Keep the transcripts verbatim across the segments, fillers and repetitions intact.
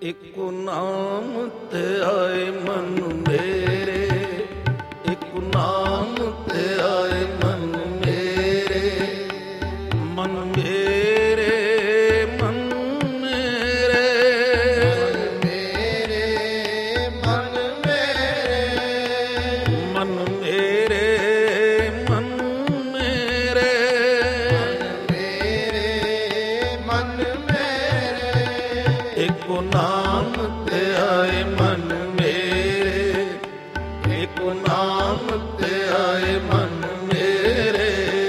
ਇਕੋ ਨਾਮ ਤੇ ਆਏ ਮਨ ਮੇਰੇ, ਇਕੋ ਨਾਮ ਤੇ ਆਏ ਮਨ ਮੇਰੇ, ਮਨ ਮੇਰੇ ਮਨ ਮੇਰੇ, ਮਨ ਮੇਰੇ ਮਨ ਮੇਰੇ ਮਨ ਮੇਰੇ, ਮਨ ਮੇਰੇ ਇਕੋ ਨਾਮ ਤੇ ਆਏ ਮਨ ਮੇਰੇ, ਇਕੋ ਨਾਮ ਤੇ ਆਏ ਮਨ ਮੇਰੇ,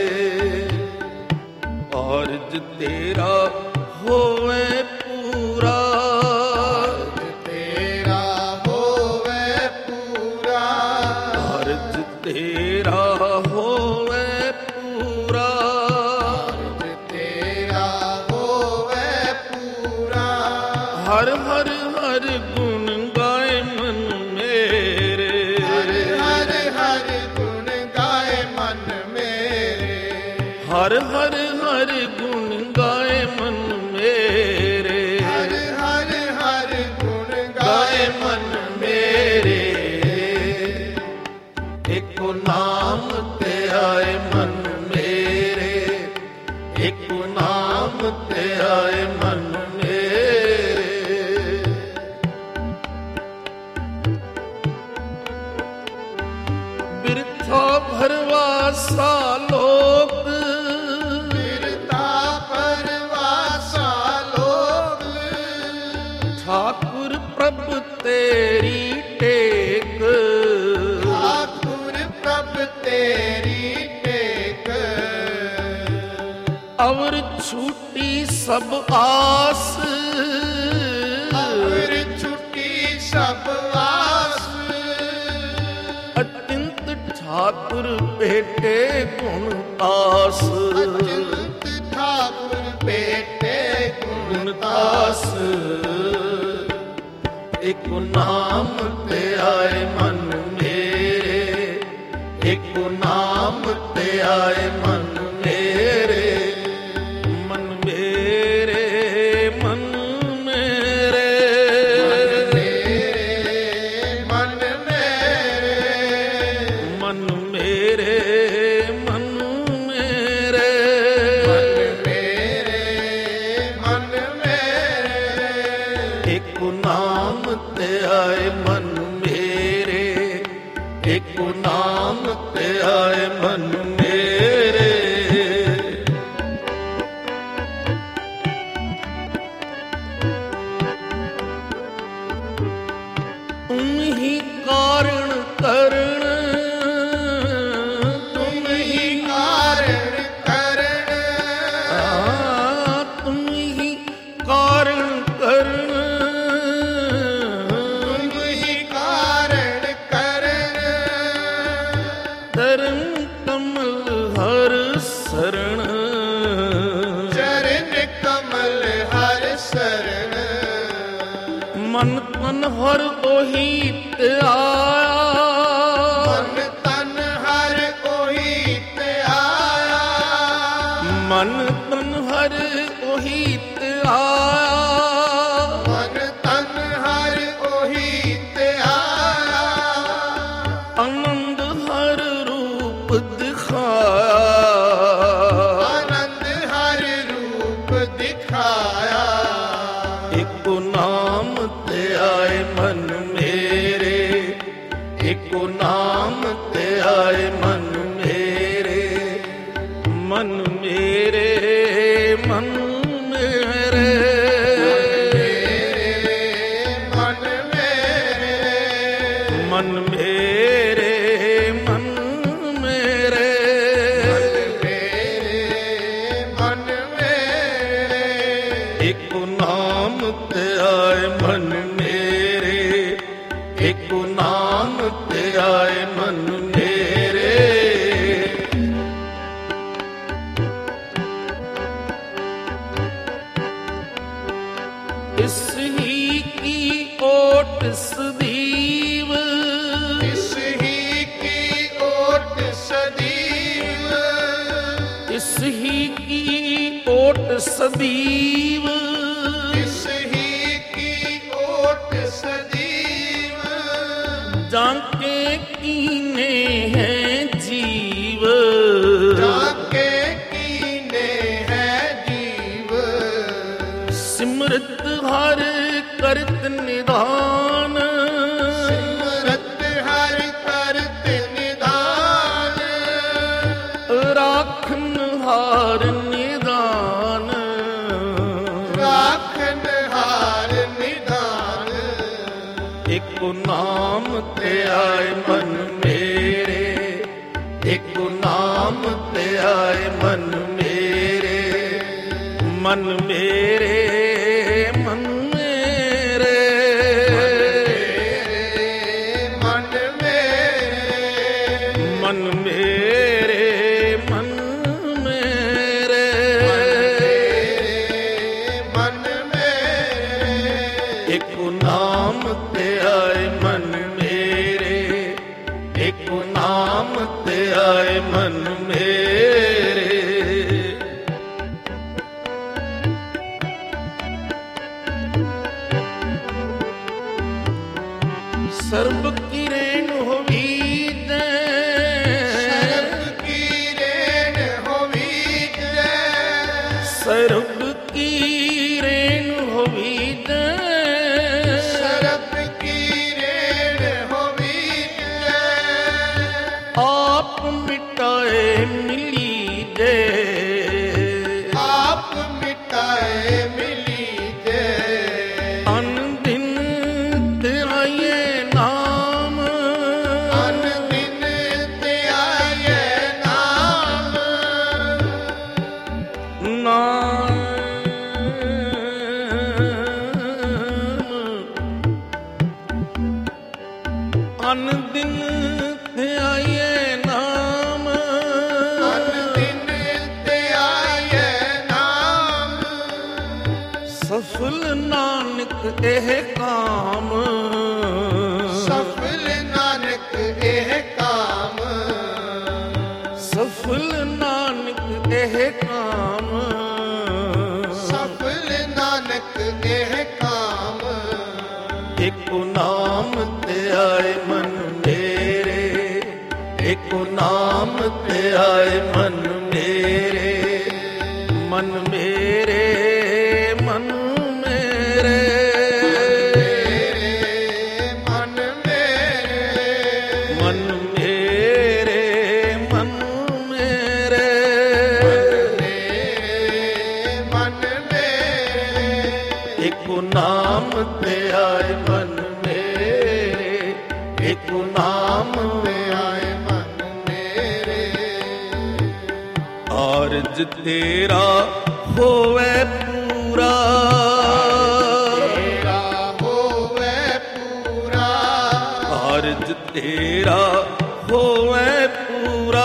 ਕਾਰਜ ਤੇਰਾ ਹੋਵੇ ਪੂਰਾ, ਤੇਰਾ ਹੋਵੇ ਪੂਰਾ, ਕਾਰਜ ਤੇਰਾ ਹੋਵੇ ਪੂਰਾ, ਤੇਰਾ ਹੋਵੇ ਪੂਰਾ, ਹਰ ਹਰ ਹਰ ਗੁਣ ਗਾਏ ਮਨ ਮੇਰੇ, ਹਰ ਹਰ ਹਰ ਗੁਣ ਗਾਏ ਮਨ ਮੇਰੇ, ਹਰ ਹਰ ਹਰ ਗੁਣ ਗਾਏ ਮਨ ਮੇਰੇ, ਹਰ ਹਰ ਹਰ ਗੁਣ ਗਾਏ ਗਾਏ ਮਨ ਮੇਰੇ, ਇਕੋ ਨਾਮ ਤੇ ਆਏ ਮਨ ਮੇਰੇ, ਇਕੋ ਨਾਮ ਤੇ ਆਏ ਮਨ ਮੇਰੇ, ਬਿਰਥਾ ਭਰਵਾਸਾ ਲੋਕ, ਬਿਰਤਾ ਪਰਵਾਸਾ ਲੋਕ, ਠਾਕੁਰ ਪ੍ਰਭ ਤੇਰੀ ਟੇਕ, ਠਾਕੁਰ ਪ੍ਰਭ ਤੇਰੀ ਟੇਕ, ਅਵਰ ਛੂਟੀ ਸਭ ਆਸ, ਅਵਰ ਛੁੱਟੀ ਸਭ ਆਸ, ਅਚਿੰਤ ਠਾਕੁਰ ਭੇਟੇ ਗੁਣ ਤਾਸ, ਅਚਿੰਤ ਠਾਕੁਰ ਭੇਟੇ ਗੁਣ ਗੁਣ ਤਾਸ, ਤਾਸ, ਇਕੋ ਨਾਮ ਤੇ ਆਏ ਮਨ ਮੇਰੇ, ਇਕੋ ਨਾਮ ਤੇ ਆਏ ਮਨ ਮੇਰੇ, ਮਨ ਮੇਰੇ ਮਨ ਮੇਰੇ, ਮਨ ਮੇਰੇ ਮਨ ਮੇਰੇ ਮਨ ਮੇਰੇ, ਮੇਰੇ ਮਨ ਮੇਰੇ, ਇਕੋ ਨਾਮ ਤੇ ਆਏ ਮਨ ਮੇਰੇ, ਇਕੋ ਨਾਮ ਤੇ ਆਏ ਮਨ ਮੇਰੇ, ਤੁਮ ਹੀ ਕਾਰਣ ਕਰਣ, ਤੁਮ ਹੀ ਕਾਰਣ ਕਰਣ, ਆ, ਤੁਮ ਹੀ ਕਾਰਣ ਕਰਣ, ਤੁਮ ਹੀ ਕਾਰਣ ਕਰਣ, ਧਰਮ ਕਮਲ ਹਰ ਸਰਣ, ਚਰਨ ਕਮਲ ਹਰ ਸਰਣ, ਮਨ ਤਨ ਹਰ ਉਹੀ ਤੇ ਆਇਆ, ਮਨ ਤਨ ਹਰ ਉਹੀ ਤੇ ਆਇਆ, ਮਨ ਤਨ ਹਰ ਉਹੀ ਤੇ ਆਇਆ, ਮਨ ਤਨ ਹਰ ਉਹੀ ਤੇ ਆਇਆ, ਆਨੰਦ ਹਰ ਰੂਪ ਦਿਖਾਇਆ, ਆਨੰਦ ਹਰ ਰੂਪ ਦਿਖਾਇਆ, ਇਕੋ ਨਾਮ ਤੇ ਆਏ ਮਨ ਮੇਰੇ, ਇਕੋ ਨਾਮ ਤੇ ਆਏ ਮਨ ਮੇਰੇ, ਮਨ ਮੇਰੇ ਮਨ ਮੇਰੇ, ਮਨ ਮੇਰੇ ਮਨ ਮੇਰੇ ਮਨ ਮੇਰੇ, ਮੇਰੇ ਮਨ ਮੇਰੇ, ਇਕੋ ਨਾਮ ਤੇ ਆਏ ਮਨ ਮੇਰੇ, ਇਕੋ ਨਾਮ ਤੇ ਆਏ ਮਨ ਮੇਰੇ, ਇਸ ਹੀ ਕੀ ਓਟ ਸਦੀਵ, ਇਸ ਹੀ ਕੀ ਓਟ ਸਦੀਵ, ਇਸ ਹੀ ਕੀ ਓਟ ਸਦੀਵ, ਇਸ ਹੀ ਕੀ कीने है जीव, जाके कीने है जीव। सिमरत हर करत निधान, सिमरत हर करत निधान। राखन हार निदान, राखन हार निदान। एको नाम ते आए मन मेरे, एको नाम ते आए मन मेरे, मन मेरे मन मेरे मन मेरे मन मेरे मन मेरे मन मेरे। एको नाम ते आए मन मेरे, एको नाम ते आए मन मेरे। सर्ब की रेण होवी जै, सर्ब की रेण होवी जै। सर्ब की रेण होवी जै, सर्ब की रेण होवी जै। आप मिटाए मिली जै, आप मिटाए मिली जै। अन दिन तेरा ये नाम, अन दिन ते आए नाम। नाम अन दिन ते आए नाम, अन दिन ते आए नाम। सफल नानक एह काम, सफल नानक एह काम। सफल नानक एह काम, सफल नानक एह काम। एको नाम ते आए मन मेरे, एको नाम ते आए मन मेरे, मन मेरे मन मेरे मन मेरे मन मेरे मन मेरे मन मेरे। एको नाम ते आए मन मेरे, एको नाम ते आए मन मेरे। आरज तेरा होवे पूरा, तेरा होवे पूरा। आरज तेरा होवे पूरा,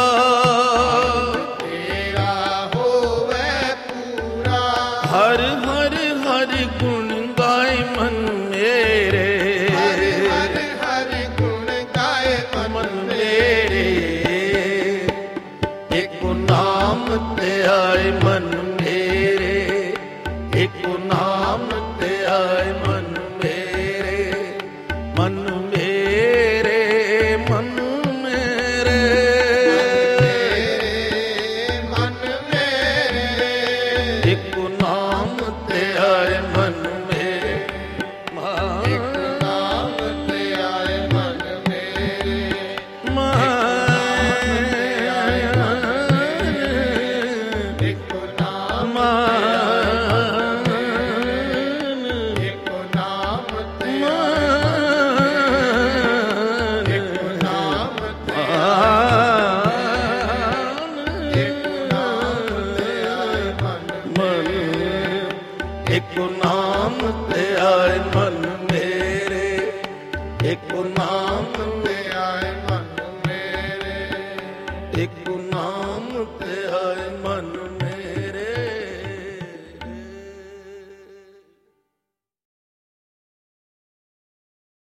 तेरा होवे पूरा। हर हर हर गुण गाए मन मेरे, हर हर हर गुण गाए मन मेरे। एको नाम ते आए मन